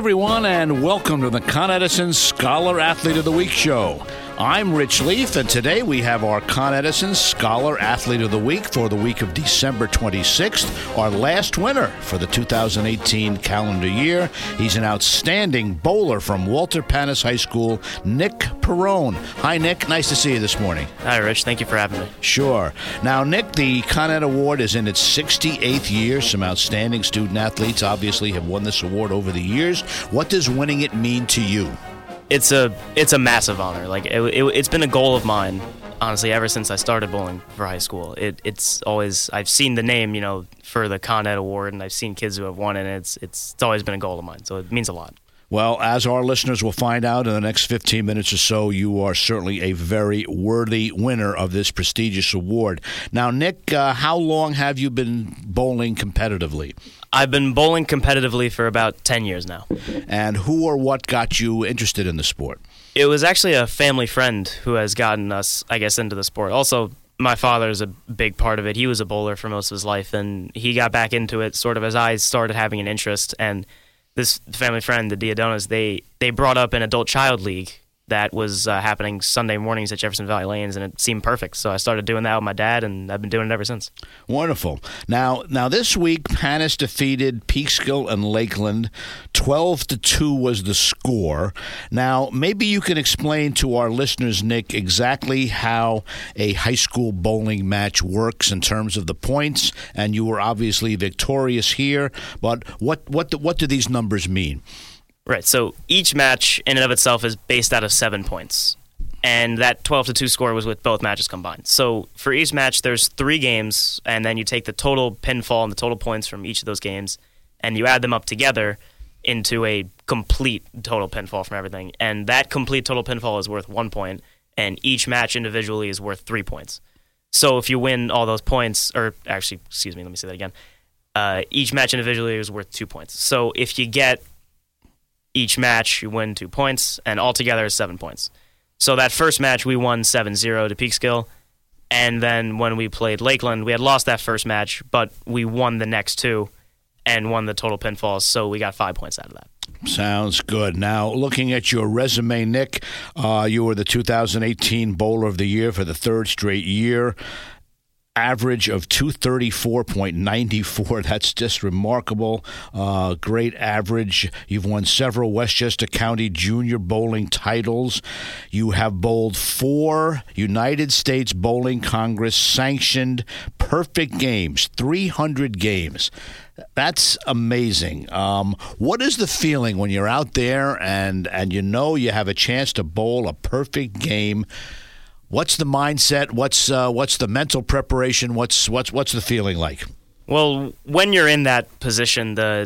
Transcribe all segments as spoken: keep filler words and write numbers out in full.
everyone, and welcome to the Con Edison Scholar Athlete of the Week show. I'm Rich Leaf, and today we have our Con Edison Scholar Athlete of the Week for the week of December twenty-sixth, our last winner for the two thousand eighteen calendar year. He's an outstanding bowler from Walter Panis High School, Nick Perrone. Hi, Nick. Nice to see you this morning. Hi, Rich. Thank you for having me. Sure. Now, Nick, the Con Ed Award is in its sixty-eighth year. Some outstanding student athletes obviously have won this award over the years. What does winning it mean to you? It's a it's a massive honor. Like it, it, it's been a goal of mine, honestly, ever since I started bowling for high school. It it's always I've seen the name, you know, for the Con Ed Award, and I've seen kids who have won it. And it's it's it's always been a goal of mine. So it means a lot. Well, as our listeners will find out in the next fifteen minutes or so, you are certainly a very worthy winner of this prestigious award. Now, Nick, uh, how long have you been bowling competitively? I've been bowling competitively for about ten years now. And who or what got you interested in the sport? It was actually a family friend who has gotten us, I guess, into the sport. Also, my father is a big part of it. He was a bowler for most of his life, and he got back into it sort of as I started having an interest. And this family friend, the Diodonas, they, they brought up an adult-child league that was uh, happening Sunday mornings at Jefferson Valley Lanes, and it seemed perfect. So I started doing that with my dad, and I've been doing it ever since. Wonderful. Now, now this week, Panis defeated Peekskill and Lakeland. twelve to two was the score. Now, maybe you can explain to our listeners, Nick, exactly how a high school bowling match works in terms of the points. And you were obviously victorious here, but what what do, what do these numbers mean? Right, so each match in and of itself is based out of seven points, and that twelve to two score was with both matches combined. So for each match, there's three games, and then you take the total pinfall and the total points from each of those games, and you add them up together into a complete total pinfall from everything, and that complete total pinfall is worth one point, and each match individually is worth three points. So if you win all those points, or actually, excuse me, let me say that again, uh, each match individually is worth two points. So if you get each match, you win two points, and altogether is seven points. So that first match, we won seven zero to Peekskill, and then when we played Lakeland, we had lost that first match, but we won the next two and won the total pinfalls, so we got five points out of that. Sounds good. Now, looking at your resume, Nick, uh, you were the two thousand eighteen Bowler of the Year for the third straight year. Average of two thirty-four point nine four. That's just remarkable. Uh, great average. You've won several Westchester County junior bowling titles. You have bowled four United States Bowling Congress sanctioned perfect games, three hundred games. That's amazing. Um, what is the feeling when you're out there and, and you know you have a chance to bowl a perfect game? What's the mindset? What's uh, what's the mental preparation? What's what's what's the feeling like? Well, when you're in that position, the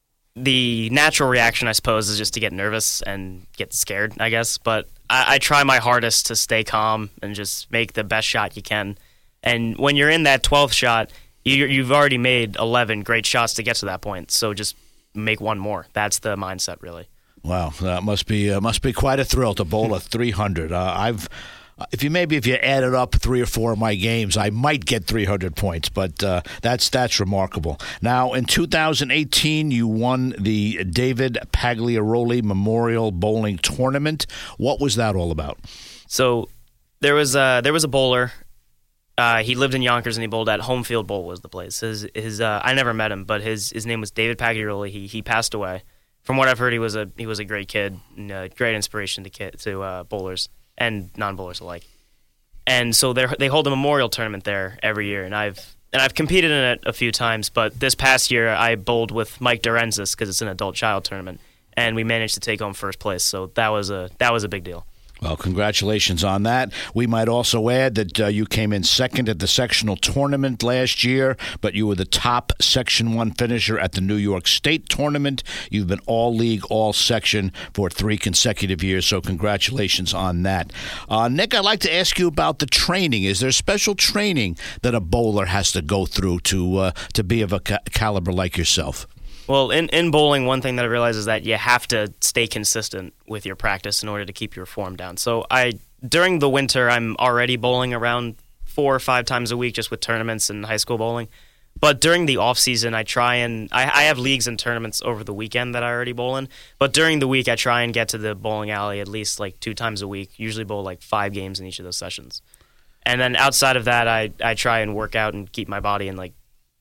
the natural reaction, I suppose, is just to get nervous and get scared, I guess. But I, I try my hardest to stay calm and just make the best shot you can. And when you're in that twelfth shot, you, you've already made eleven great shots to get to that point. So just make one more. That's the mindset, really. Wow, that must be uh, must be quite a thrill to bowl a three hundred. Uh, I've If you maybe if you added up three or four of my games, I might get three hundred points, but uh, that's that's remarkable. Now, in two thousand eighteen, you won the David Pagliaroli Memorial Bowling Tournament. What was that all about? So there was a, there was a bowler. Uh, he lived in Yonkers and he bowled at Homefield Bowl was the place. His his uh, I never met him, but his his name was David Pagliaroli. He he passed away. From what I've heard, he was a he was a great kid, and a great inspiration to kid, to uh, bowlers and non-bowlers alike. And so they they hold a memorial tournament there every year, and I've and I've competed in it a few times, but this past year I bowled with Mike Dorenzis because it's an adult-child tournament, and we managed to take home first place. So that was a that was a big deal. Well, congratulations on that. We might also add that uh, you came in second at the sectional tournament last year, but you were the top Section one finisher at the New York State tournament. You've been all-league, all-section for three consecutive years, so congratulations on that. Uh, Nick, I'd like to ask you about the training. Is there special training that a bowler has to go through to, uh, to be of a ca- caliber like yourself? Well, in, in bowling, one thing that I realize is that you have to stay consistent with your practice in order to keep your form down. So I during the winter, I'm already bowling around four or five times a week just with tournaments and high school bowling. But during the off season, I try and I, I have leagues and tournaments over the weekend that I already bowl in. But during the week, I try and get to the bowling alley at least like two times a week. Usually bowl like five games in each of those sessions. And then outside of that, I, I try and work out and keep my body in like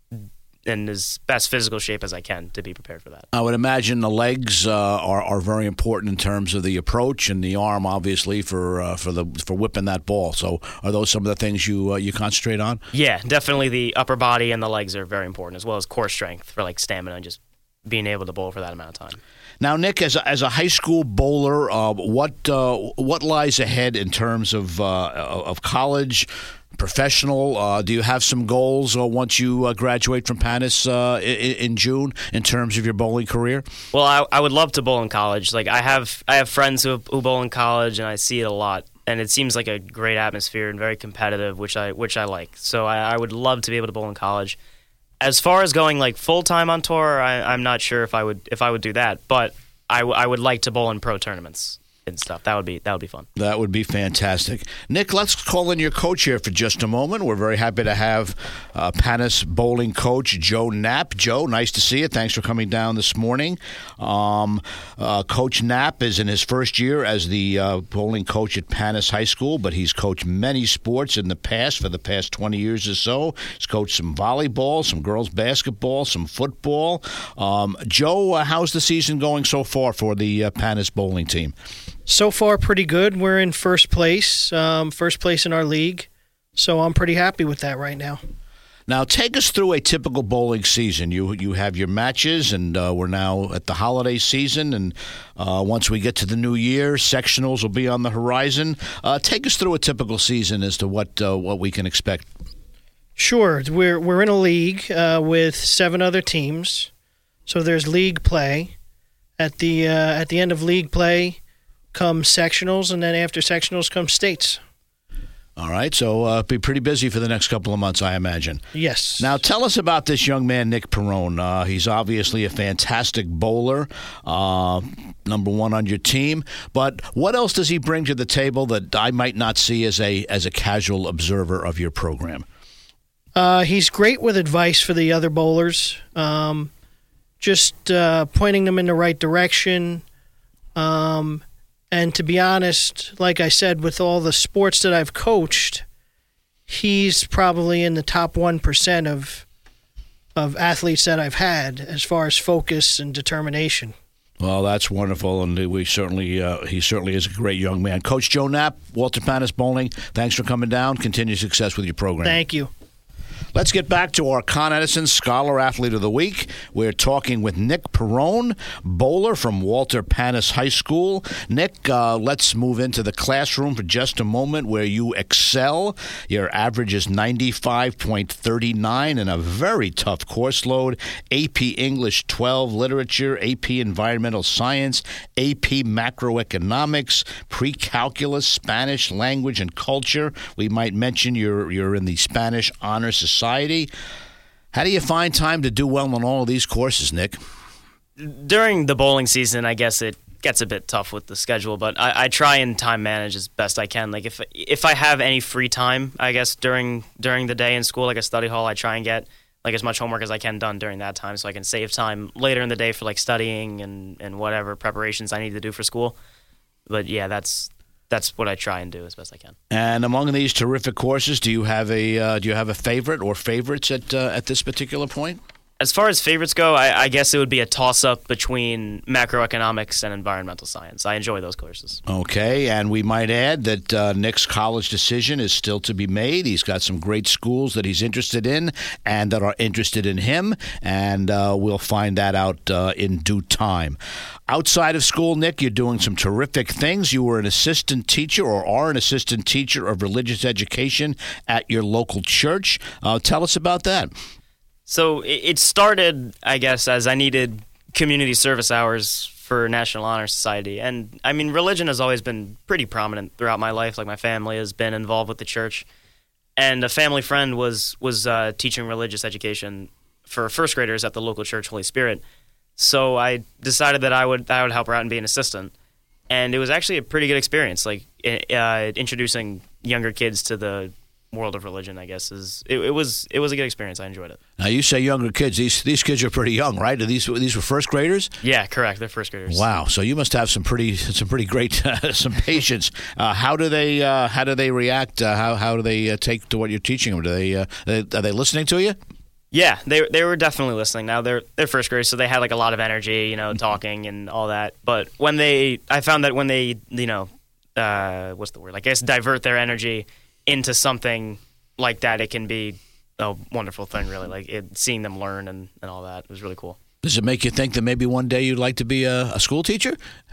in as best physical shape as I can to be prepared for that. I would imagine the legs uh, are are very important in terms of the approach, and the arm, obviously, for uh, for the for whipping that ball. So, are those some of the things you uh, you concentrate on? Yeah, definitely. The upper body and the legs are very important, as well as core strength for like stamina and just being able to bowl for that amount of time. Now, Nick, as a, as a high school bowler, uh, what uh, what lies ahead in terms of uh, of college? Professional, uh, do you have some goals uh, once you uh, graduate from Panis uh, in, in June in terms of your bowling career? Well, I, I would love to bowl in college. Like I have, I have friends who who bowl in college, and I see it a lot. And it seems like a great atmosphere and very competitive, which I which I like. So I, I would love to be able to bowl in college. As far as going like full time on tour, I, I'm not sure if I would if I would do that. But I, w- I would like to bowl in pro tournaments and stuff. That would be that would be fun. That would be fantastic. Nick, let's call in your coach here for just a moment. We're very happy to have uh, Panis bowling coach Joe Knapp. Joe, nice to see you. Thanks for coming down this morning. Um, uh, coach Knapp is in his first year as the uh, bowling coach at Panis High School, but he's coached many sports in the past for the past twenty years or so. He's coached some volleyball, some girls basketball, some football. Um, Joe, uh, how's the season going so far for the uh, Panis bowling team? So far, pretty good. We're in first place, um, first place in our league, so I'm pretty happy with that right now. Now, take us through a typical bowling season. You you have your matches, and uh, we're now at the holiday season, and uh, once we get to the new year, sectionals will be on the horizon. Uh, take us through a typical season as to what uh, what we can expect. Sure. We're we're in a league uh, with seven other teams, so there's league play. At the uh, at the end of league play come sectionals, and then after sectionals come states. All right, so uh, be pretty busy for the next couple of months, I imagine. Yes. Now, tell us about this young man, Nick Perrone. Uh, he's obviously a fantastic bowler, uh, number one on your team. But what else does he bring to the table that I might not see as a as a casual observer of your program? Uh, he's great with advice for the other bowlers, um, just uh, pointing them in the right direction. Um, and to be honest, like I said, with all the sports that I've coached, he's probably in the top one percent of of athletes that I've had as far as focus and determination. Well, that's wonderful, and we certainly uh, he certainly is a great young man. Coach Joe Knapp, Walter Panis Bowling, thanks for coming down. Continued success with your program. Thank you. Let's get back to our Con Edison Scholar Athlete of the Week. We're talking with Nick Perrone, bowler from Walter Panis High School. Nick, uh, let's move into the classroom for just a moment where you excel. Your average is ninety-five point three nine in a very tough course load. A P English twelve, Literature, A P Environmental Science, A P Macroeconomics, Pre-Calculus, Spanish Language and Culture. We might mention you're, you're in the Spanish Honor Society. How do you find time to do well on all of these courses, Nick? During the bowling season, I guess it gets a bit tough with the schedule, but I, I try and time manage as best I can. Like if if I have any free time, I guess during during the day in school, like a study hall, I try and get like as much homework as I can done during that time, so I can save time later in the day for like studying and, and whatever preparations I need to do for school. But yeah, that's. That's what I try and do as best I can. And among these terrific courses, do you have a uh, do you have a favorite or favorites at uh, at this particular point? As far as favorites go, I, I guess it would be a toss-up between macroeconomics and environmental science. I enjoy those courses. Okay, and we might add that uh, Nick's college decision is still to be made. He's got some great schools that he's interested in and that are interested in him, and uh, we'll find that out uh, in due time. Outside of school, Nick, you're doing some terrific things. You were an assistant teacher or are an assistant teacher of religious education at your local church. Uh, tell us about that. So it started, I guess, as I needed community service hours for National Honor Society. And, I mean, religion has always been pretty prominent throughout my life. Like, my family has been involved with the church. And a family friend was was uh, teaching religious education for first graders at the local church, Holy Spirit. So I decided that I would I would help her out and be an assistant. And it was actually a pretty good experience, like uh, introducing younger kids to the world of religion, I guess, is it, it was it was a good experience. I enjoyed it. Now, you say younger kids. These these kids are pretty young, right? Are these these were first graders? Yeah, correct. They're first graders. Wow. So you must have some pretty some pretty great uh, some patience. Uh, how do they uh, how do they react? Uh, how how do they uh, take to what you're teaching them? Do they, uh, they are they listening to you? Yeah, they they were definitely listening. Now they're they're first graders, so they had like a lot of energy, you know, talking and all that. But when they, I found that when they, you know, uh, what's the word? I guess divert their energy into something like that, it can be a wonderful thing. Really, like it, seeing them learn and, and all that, it was really cool. Does it make you think that maybe one day you'd like to be a, a school teacher?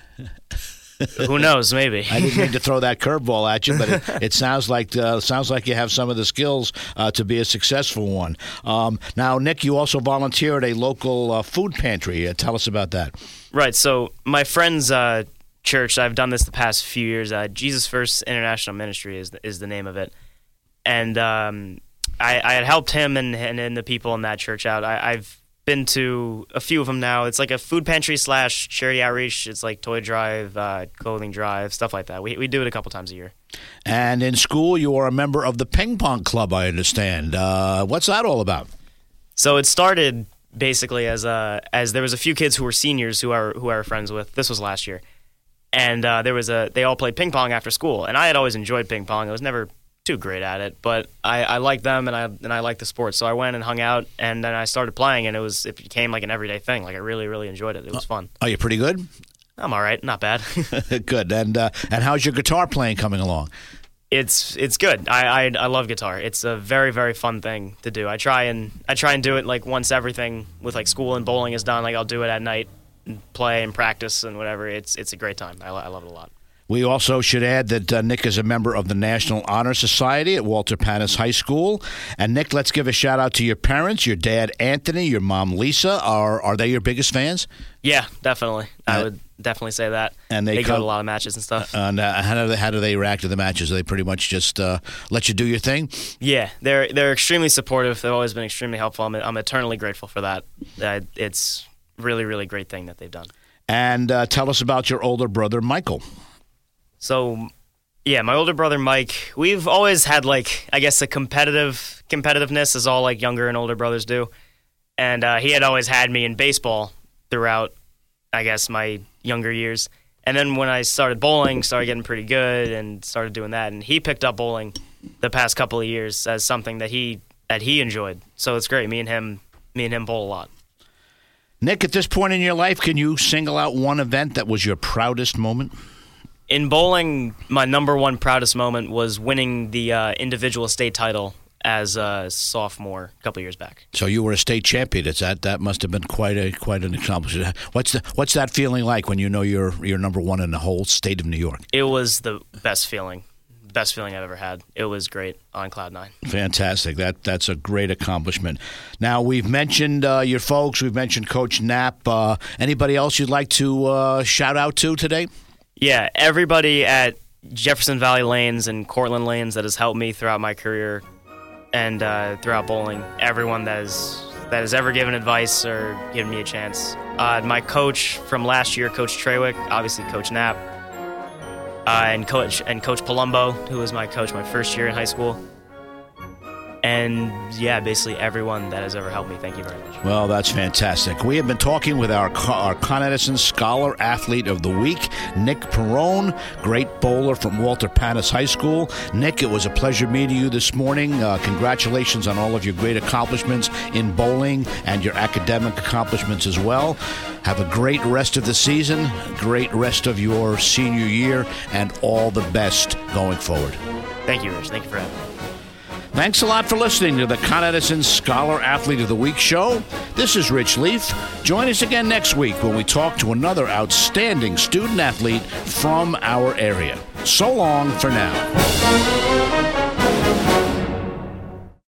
Who knows? Maybe. I didn't mean to throw that curveball at you, but it, it sounds like uh, sounds like you have some of the skills uh, to be a successful one. Um, now, Nick, you also volunteer at a local uh, food pantry. Uh, tell us about that. Right. So my friend's uh, church, I've done this the past few years. Uh, Jesus First International Ministry is the, is the name of it, and um, I, I had helped him and, and and the people in that church out. I, I've been to a few of them now. It's like a food pantry slash charity outreach. It's like toy drive, uh, clothing drive, stuff like that. We we do it a couple times a year. And in school, you are a member of the ping pong club, I understand. Uh, what's that all about? So it started basically as a as there was a few kids who were seniors who are who I were friends with. This was last year, and uh, there was a they all played ping pong after school, and I had always enjoyed ping pong. I was never too great at it, but I, I liked them and I and I liked the sport, so I went and hung out, and then I started playing, and it was it became like an everyday thing. Like I really really enjoyed it. It was fun. Are you pretty good? I'm all right, not bad. Good. And uh, and how's your guitar playing coming along? It's it's good. I, I I love guitar. It's a very very fun thing to do. I try and I try and do it like once everything with like school and bowling is done. Like I'll do it at night and play and practice and whatever. It's it's a great time. I, I love it a lot. We also should add that uh, Nick is a member of the National Honor Society at Walter Panis High School. And Nick, let's give a shout out to your parents, your dad Anthony, your mom Lisa. Are are they your biggest fans? Yeah, definitely. I Uh, would definitely say that. And they they go come- to a lot of matches and stuff. And uh, how do they, how do they react to the matches? Do they pretty much just uh, let you do your thing? Yeah, they're they're extremely supportive. They've always been extremely helpful. I'm I'm eternally grateful for that. Uh, it's really really great thing that they've done. And uh, tell us about your older brother Michael. So, yeah, my older brother Mike, we've always had like I guess a competitive competitiveness, as all like younger and older brothers do, and uh, he had always had me in baseball throughout, I guess, my younger years. And then when I started bowling, started getting pretty good and started doing that, and he picked up bowling the past couple of years as something that he that he enjoyed. So it's great. Me and him, me and him bowl a lot. Nick, at this point in your life, can you single out one event that was your proudest moment? In bowling, my number one proudest moment was winning the uh, individual state title as a sophomore a couple years back. So you were a state champion. It's that that must have been quite a quite an accomplishment. What's the what's that feeling like when you know you're you're number one in the whole state of New York? It was the best feeling, best feeling I've ever had. It was great on cloud nine. Fantastic. That that's a great accomplishment. Now we've mentioned uh, your folks. We've mentioned Coach Knapp. Uh, anybody else you'd like to uh, shout out to today? Yeah, everybody at Jefferson Valley Lanes and Cortland Lanes that has helped me throughout my career and uh, throughout bowling. Everyone that has that has ever given advice or given me a chance. Uh, my coach from last year, Coach Trawick, obviously Coach Knapp, uh, and Coach and Coach Palumbo, who was my coach my first year in high school. And yeah, basically everyone that has ever helped me. Thank you very much. Well, that's fantastic. We have been talking with our, our Con Edison Scholar Athlete of the Week, Nick Perrone, great bowler from Walter Panis High School. Nick, it was a pleasure meeting you this morning. Uh, congratulations on all of your great accomplishments in bowling and your academic accomplishments as well. Have a great rest of the season, great rest of your senior year, and all the best going forward. Thank you, Rich. Thank you for having me. Thanks a lot for listening to the Con Edison Scholar Athlete of the Week show. This is Rich Leaf. Join us again next week when we talk to another outstanding student athlete from our area. So long for now.